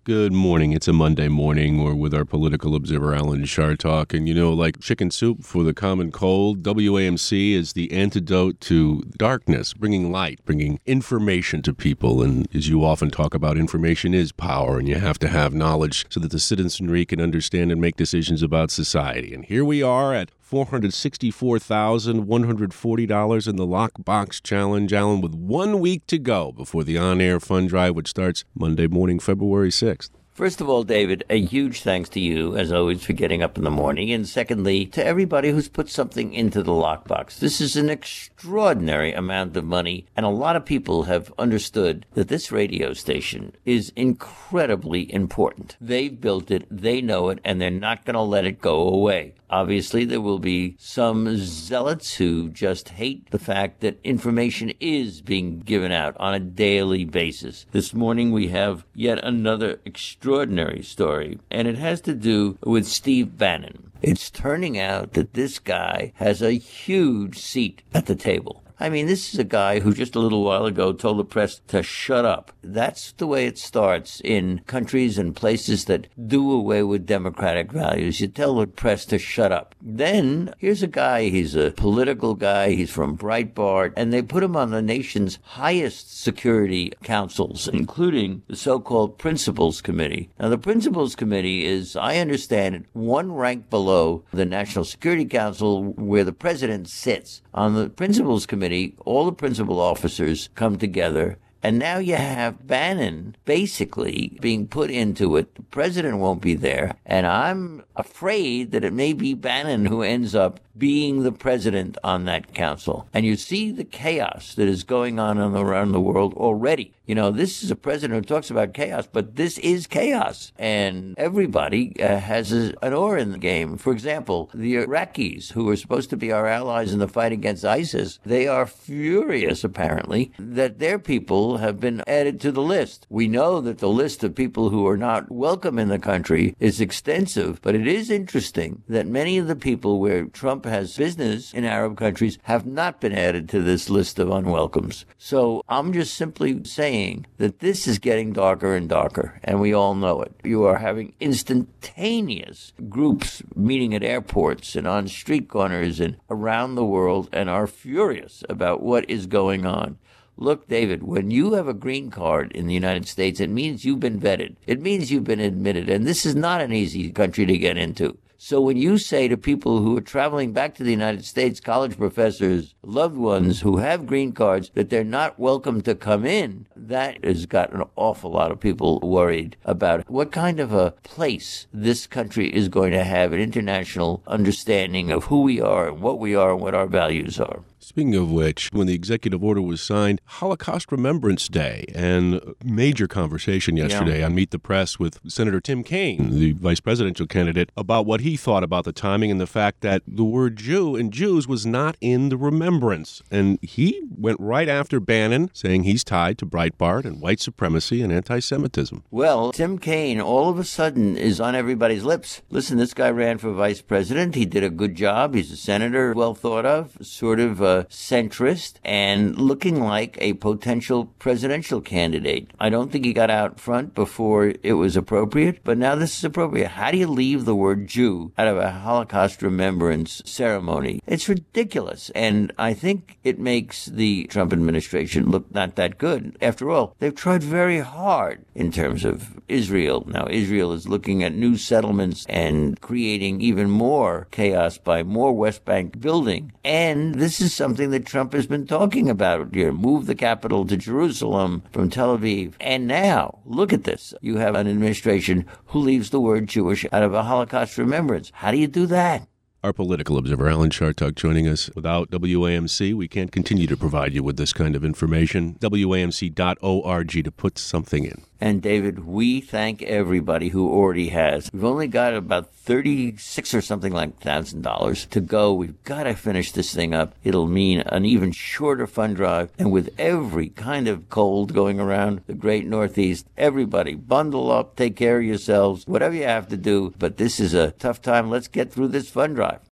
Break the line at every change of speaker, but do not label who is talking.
Good morning. It's a Monday morning. We're with our political observer, Alan Chartock. And, like chicken soup for the common cold, WAMC is the antidote to darkness, bringing light, bringing information to people. And as you often talk about, information is power, and you have to have knowledge so that the citizenry can understand and make decisions about society. And here we are at $464,140 in the Lockbox Challenge, Alan, with 1 week to go before the on-air fund drive, which starts Monday morning, February 6th.
First of all, David, a huge thanks to you, as always, for getting up in the morning. And secondly, to everybody who's put something into the lockbox. This is an extraordinary amount of money, and a lot of people have understood that this radio station is incredibly important. They've built it, they know it, and they're not going to let it go away. Obviously, there will be some zealots who just hate the fact that information is being given out on a daily basis. This morning, we have yet another extraordinary story, and it has to do with Steve Bannon. It's turning out that this guy has a huge seat at the table. I mean, this is a guy who just a little while ago told the press to shut up. That's the way it starts in countries and places that do away with democratic values. You tell the press to shut up. Then, here's a guy, he's a political guy, he's from Breitbart, and they put him on the nation's highest security councils, including the so-called Principals Committee. Now, the Principals Committee is, I understand it, one rank below the National Security Council where the president sits. On the Principals Committee, all the principal officers come together, and now you have Bannon basically being put into it. The president won't be there, and I'm afraid that it may be Bannon who ends up being the president on that council. And you see the chaos that is going on around the world already. This is a president who talks about chaos, but this is chaos. And everybody has an oar in the game. For example, the Iraqis, who are supposed to be our allies in the fight against ISIS, they are furious, apparently, that their people have been added to the list. We know that the list of people who are not welcome in the country is extensive, but it is interesting that many of the people where Trump has business in Arab countries have not been added to this list of unwelcomes. So I'm just simply saying that this is getting darker and darker, and we all know it. You are having instantaneous groups meeting at airports and on street corners and around the world and are furious about what is going on. Look, David, when you have a green card in the United States, it means you've been vetted. It means you've been admitted, and this is not an easy country to get into. So when you say to people who are traveling back to the United States, college professors, loved ones who have green cards, that they're not welcome to come in, that has got an awful lot of people worried about what kind of a place this country is going to have, an international understanding of who we are and what our values are.
Speaking of which, when the executive order was signed, Holocaust Remembrance Day, and major conversation yesterday on Meet the Press with Senator Tim Kaine, the vice presidential candidate, about what he thought about the timing and the fact that the word Jew and Jews was not in the remembrance. And he went right after Bannon, saying he's tied to Breitbart and white supremacy and anti-Semitism.
Well, Tim Kaine all of a sudden is on everybody's lips. Listen, this guy ran for vice president. He did a good job. He's a senator, well thought of, sort of centrist, and looking like a potential presidential candidate. I don't think he got out front before it was appropriate, but now this is appropriate. How do you leave the word Jew out of a Holocaust remembrance ceremony? It's ridiculous, and I think it makes the Trump administration look not that good. After all, they've tried very hard in terms of Israel. Now, Israel is looking at new settlements and creating even more chaos by more West Bank building, and this is something that Trump has been talking about. Move the capital to Jerusalem from Tel Aviv. And now, look at this. You have an administration who leaves the word Jewish out of a Holocaust remembrance. How do you do that?
Our political observer, Alan Chartock, joining us. Without WAMC, we can't continue to provide you with this kind of information. WAMC.org to put something in.
And David, we thank everybody who already has. We've only got about $36 or something like $1,000 to go. We've got to finish this thing up. It'll mean an even shorter fund drive. And with every kind of cold going around the great Northeast, everybody bundle up, take care of yourselves, whatever you have to do. But this is a tough time. Let's get through this fund drive.